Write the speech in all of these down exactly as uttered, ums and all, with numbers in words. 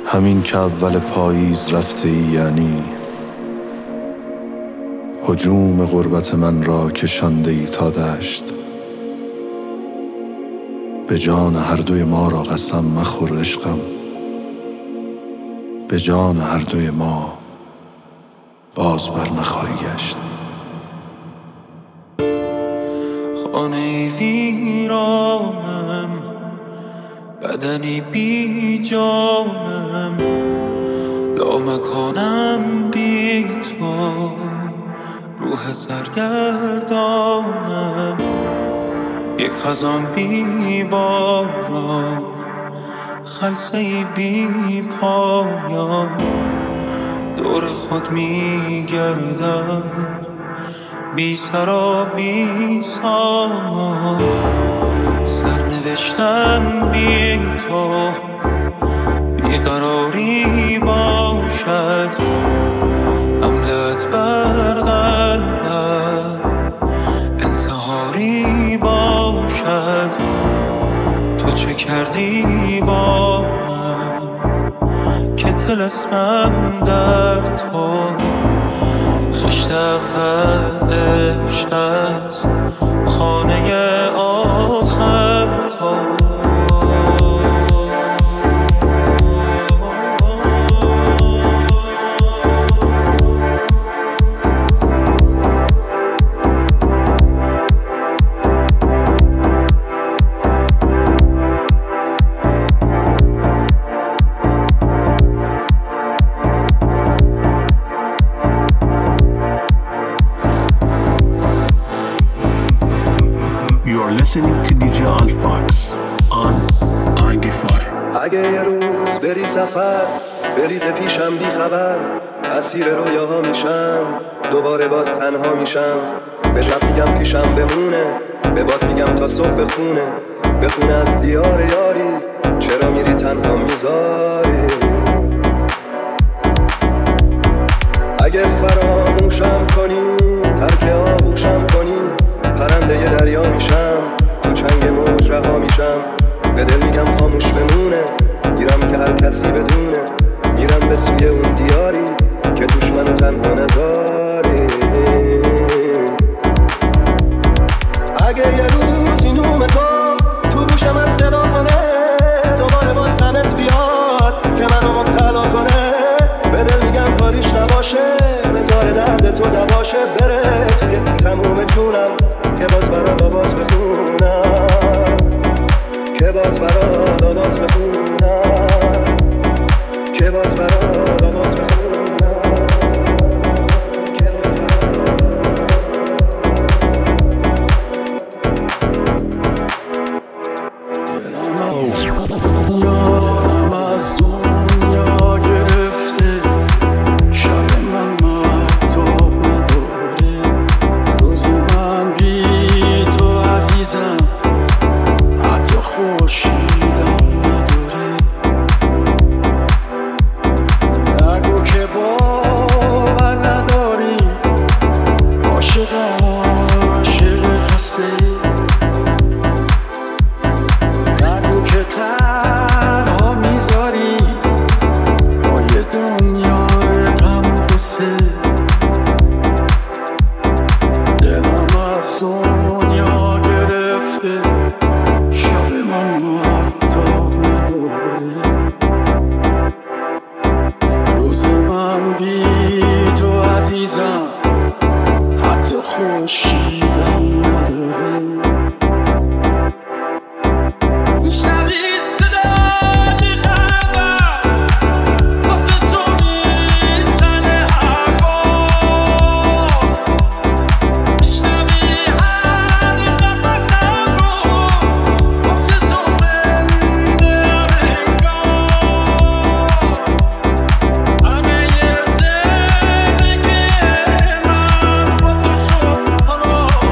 همین که اول پاییز رفته ای، یعنی هجوم غربت من را کشانده ای تا دشت. به جان هر دوی ما را قسم مخور عشقم، به جان هر دوی ما باز بر نخواهی گشت. خانه ویرانم، بدنی بی جانم، لامکانم بی تو، روح سرگردانم، یک خزان بی باران، خلسه‌ای بی پایان، دور خود می گردم، بی سرا بی سامان، سرنوشتم بی تو، بیقراری باشد، حملت بر قلبم انتحاری باشد. تو چه کردی با من که طلسمم در تو، خشت اول عشق است، خانه آخر تو. Listening to دی جی Alphax on آهنگفای. اگه یه روز بری سفر، بریز پیشم بی خبر، اسیر رویاها میشم، دوباره باز تنها میشم. به شب میگم پیشم بمونه، به باد میگم تا صبح بخونه، بخونه از دیار یاری، چرا میری تنها میذاری. اگه فراموشم کنی، ترک آغوشم کنی، پرنده ی دریا میشم، تو چنگ موج رها میشم. به دل میگم خاموش بمونه، میرم که هر کسی بدونه، میرم به سوی اون دیاری که توش منو تنها نذاری. اگه یه روز این نوم تو تو گوشم از صدا کنه، دوباره باز غمت بیاد که منو مبتلا کنه، به دل میگم کاریش نباشه، بذار درد تو دواشه، بره توی تموم جونم که باز برات آواز بخونم، که باز برات آواز بخونم، که باز برات آواز بخونم. Oh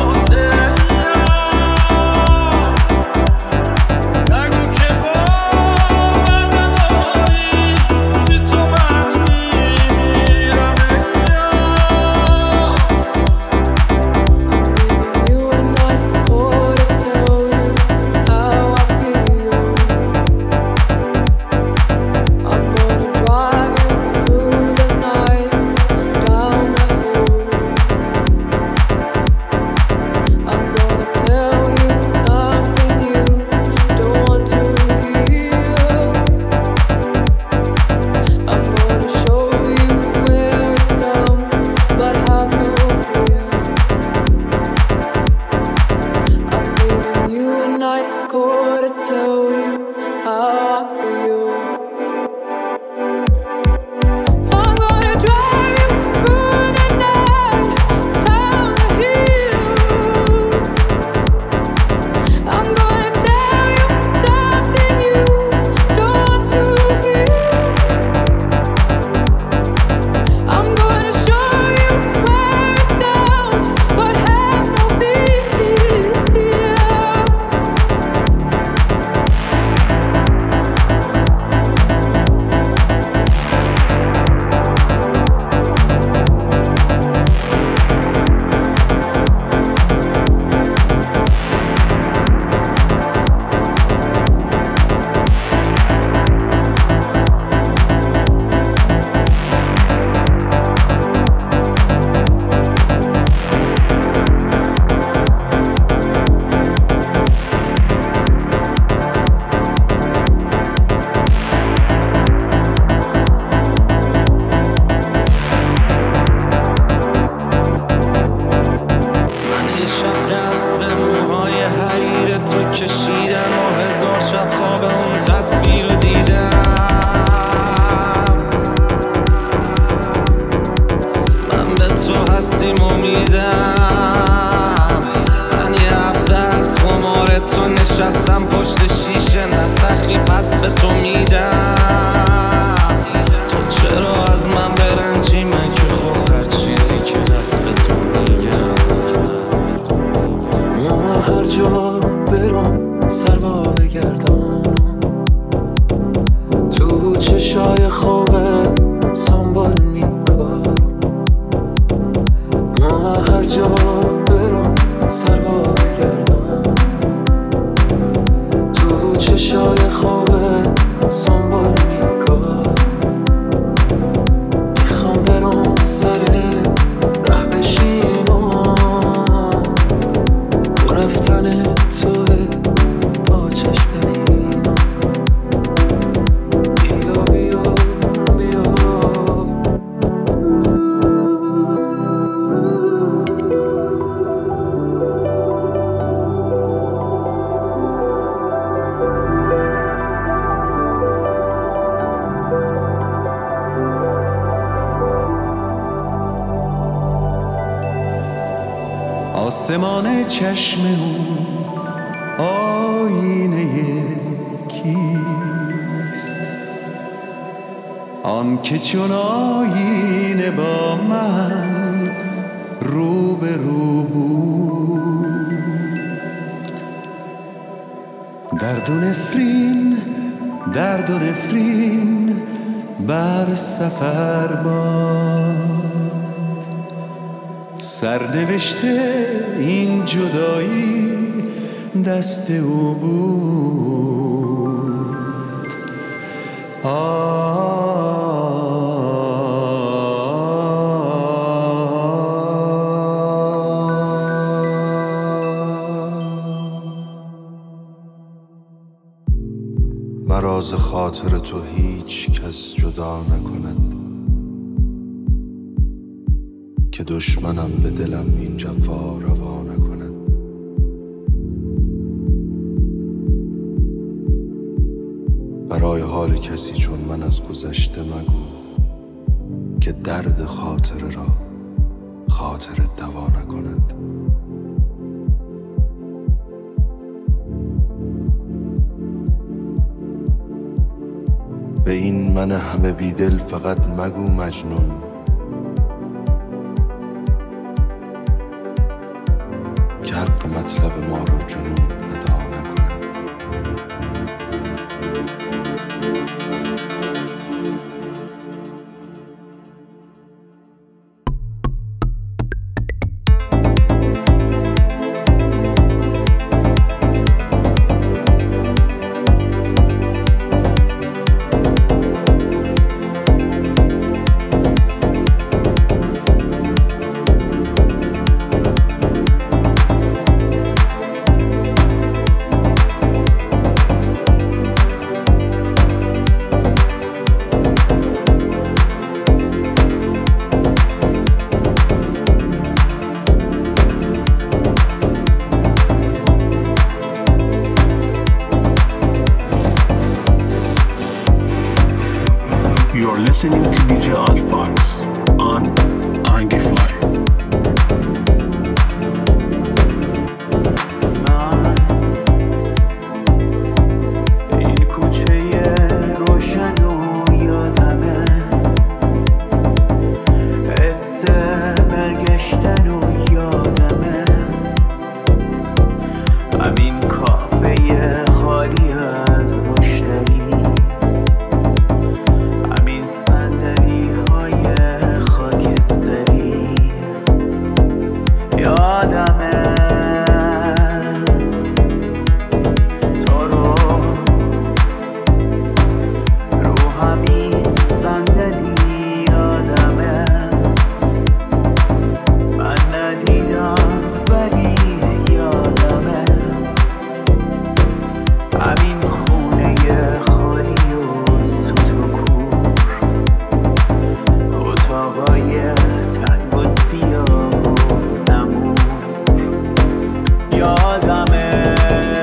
شب دست به موهای حریر تو کشیدم و هزار شب خواب اون تصویر رو دیدم. من به تو هستیم امیدم. من یه هفته از قمار تو نشستم پشت شیشه نسخی پس به تو میدم. تو چرا از من برنجی؟ من که خب هر چیزی که هست به تو میگم. ما هر جا برم سروا بگردانم تو چشای خوبه سنبال میکارم. ما هر جا برم سروا بگردانم تو چشای خوبه سنبال میکارم. میخوام برم سر ره بشینم با رفتن توه با چشم ببینم. بیا بیا بیا آسمان چشم او آینه کیست؟ آن که چون آینه با من رو به رو بود. درد و نفرین درد و نفرین بر سفر باد. سرنوشته این جدایی دست او بود. مرا ز خاطر تو هیچ کس جدا نکند که دشمنم به دلم این جفا روا نکند. برای حال کسی چون من از گذشته مگو که درد خاطر را خاطر دوا نکند. به این من همه بیدل فقط مگو مجنون که حق مطلب ما رو جنون ادا نکند. You're listening to دی جی Alphax on Angify. این کوچه روشن و یادمه، حس برگشتن و یادمه، همین کافه خالی از مشتری، همین صندلی های یادمه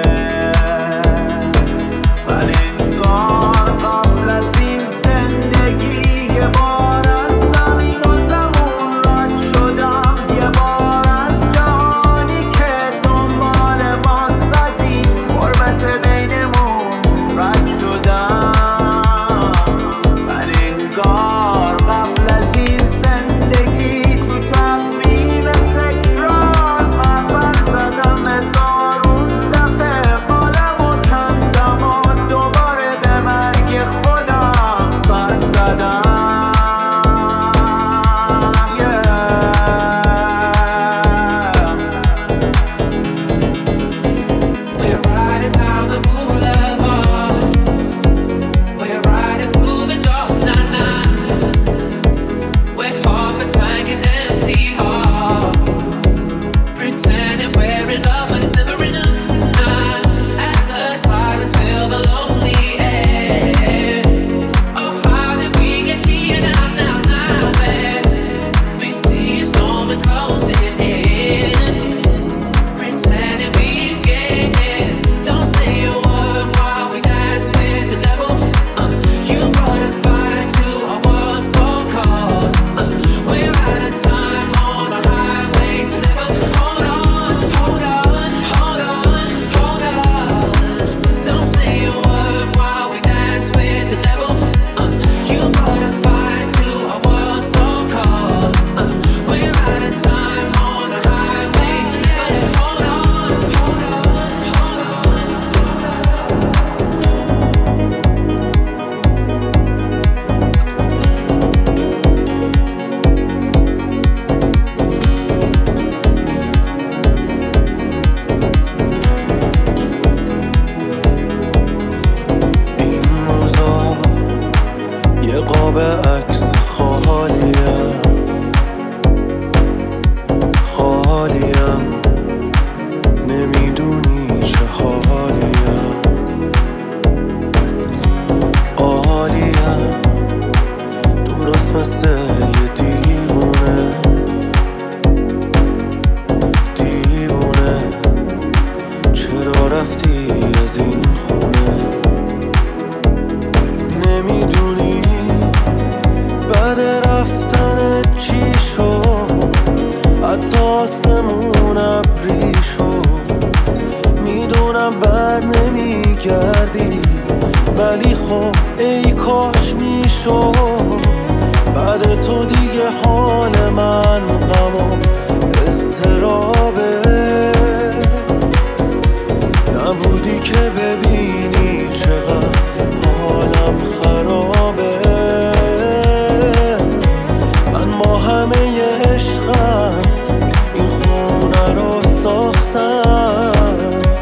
من انگار قبل از این زندگی یه بار از زمین و زمون رد شدم، یه بار از جهانی که دنبال ماست از این غربت بینمون رد شدم. من انگار قبل از این زندگی تو تقویم تکرار خبر زدم هزارون دفعه قالم و کندم و دوباره به مرگ خودم سر زدم. We're riding down the boulevard. We're riding through the dark night night. We're half a tank and empty heart, pretending we're in love, but it's never enough. Nah, as the sirens fill the lonely air. Oh, how did we get here now, now, now, babe? We see a storm is closing in, pretending we escaped. Don't say a word while we dance with the devil. Uh, you brought a fire to a world so cold. Uh, we're out of time on a highway to never. Hold on, hold on, hold on, hold on. Don't say a word while we dance with the devil. Uh, you brought a fire to a world so cold. Uh, we're out of time on a highway to never. Hold on, hold on, hold on. این روزا یه قاب عکس خالیم خالیم نمیدونی چه حالیم عالیم درست مثل یه دیوونه دیوونه چرا رفتی از این خونه نمیدونی بعد رفتن چی شد حتی آسمون ابری شد میدونم بر نمیگردی ولی خب ای کاش میشد بعد تو دیگه حال من غم و اضطرابه نبودی که ببینی چقدر حالم خرابه من با همه عشقم این خونه رو ساختم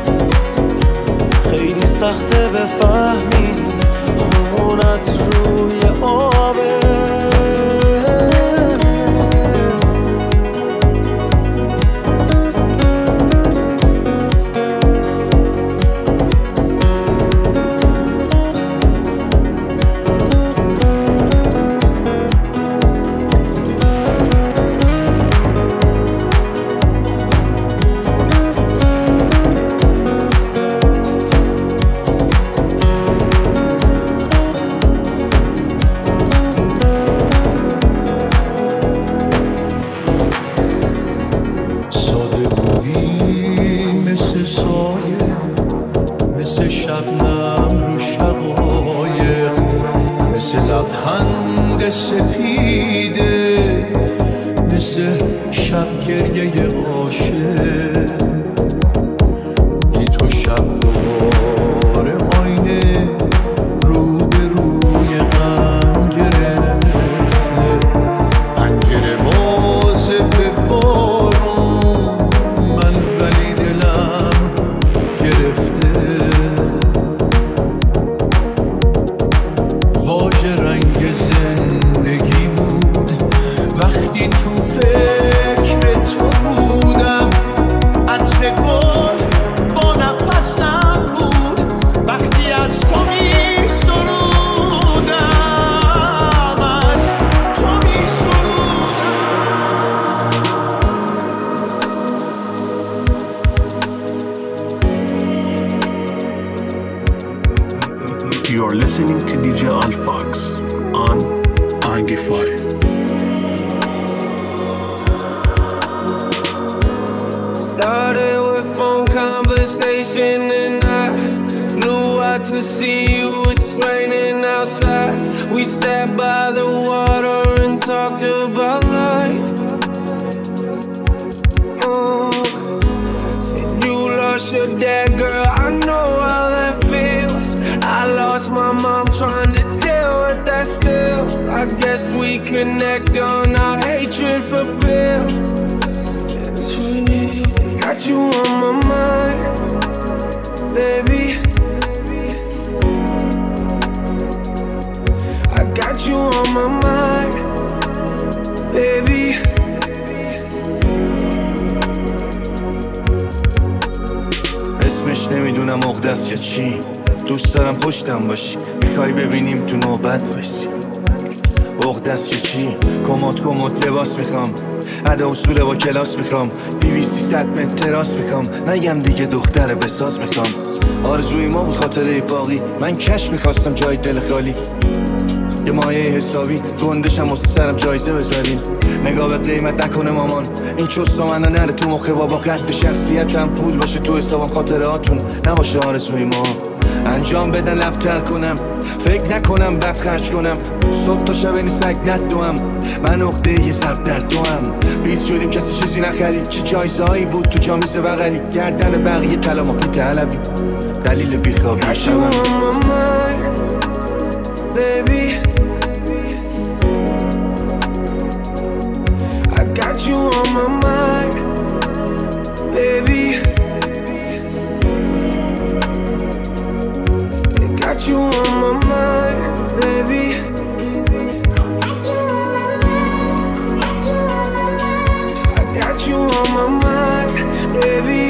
خیلی سخته بفهمی خونت روی آبه لبخند سپیده مثل شب گریه عاشق بی تو شب دوباره آینه رو به روی غم گرفته پنجره باز به بارون من ولی دلم گرفته واژه رنگ زندگی بود وقتی تو فکر تو بودم You're listening to دی جی Alphax on Angify. Started with phone conversation and I flew out to see you. It's raining outside. We sat by the water and talked about life. Oh, said you lost your dad, girl. I know how that feels. I lost my mom trying to deal with that still. I guess we connect on our hatred for pills. Got you on my mind, baby. I got you on my mind, baby. اسمش نمیدونم عقده‌ست یا چی. دوست دارم پشتم باشی، میخوای ببینیم تو نوبت وایسی. عقده‌ست یا چی؟ کمد کمد لباس میخوام، ادا و سوره با کلاس میخوام، دیویستی ست متر تراس میخوام، نگم دیگه دختر بساز میخوام. آرزوی ما بود خاطره باقی، من کش میخواستم جای دل خالی. یه مایه حسابی گندشم واسه سرم جایزه بذارین. نگاه به قیمت نکنه مامان، این چوسا منو نره تو مخ بابا. قد شخصیتم پول باشه تو حسابم، خاطراتون نباشه آرزوی ما. انجام بدن لبتر کنم، فکر نکنم بد خرج کنم. صبح تا شب این سگ ندوم، من عقده یه سب در دوام. بیز شدیم کسی چیزی نخرید، چه جایزهایی بود تو جامیزه بغلی. گردن بقیه طلا ما بی‌طلبی، دلیل بیخوابی شبم. Baby, I got you on my mind, baby. I got you on my mind, baby. I got you on my mind, baby.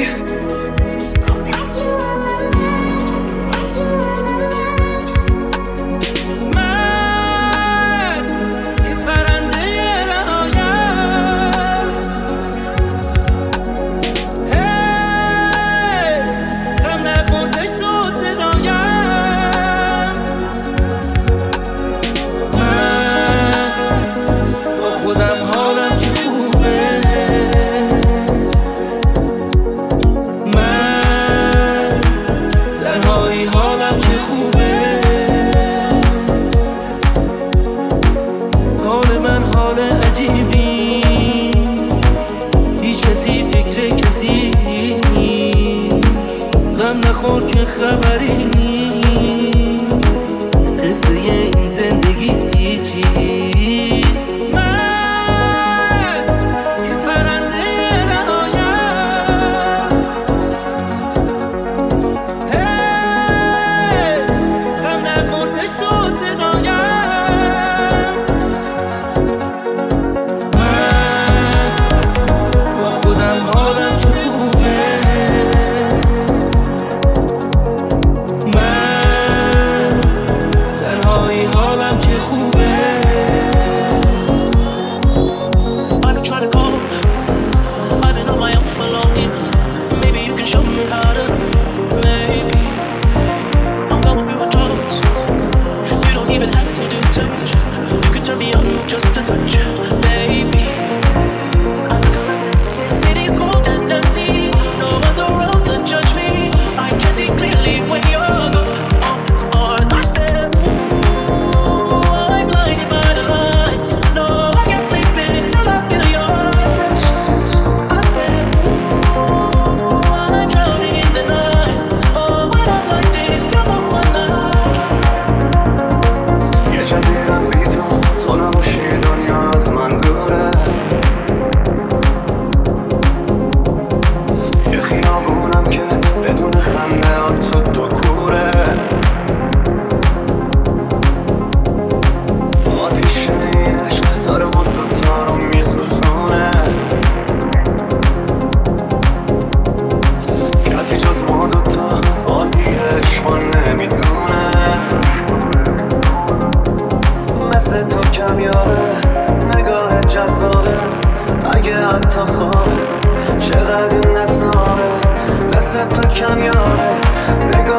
کمیابه نگاه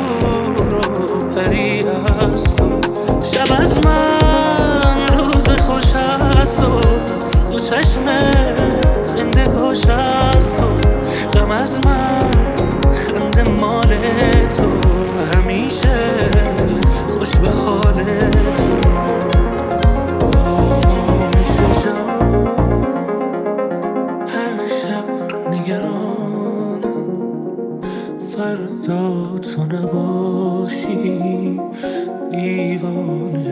رو پری هست شب از من روز خوش هست و تو چشم زنده کاش هست و غم از من خنده مال تو همیشه خوش به حال تو همیشه جانم هر شب نگرانم فردا تو نباشی دیوانه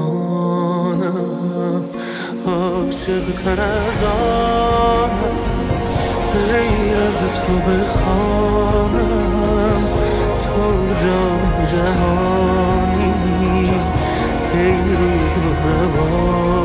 بمانم عاشق تر از آنم غیر از تو بخوانم تو جان جهانی ای روح روان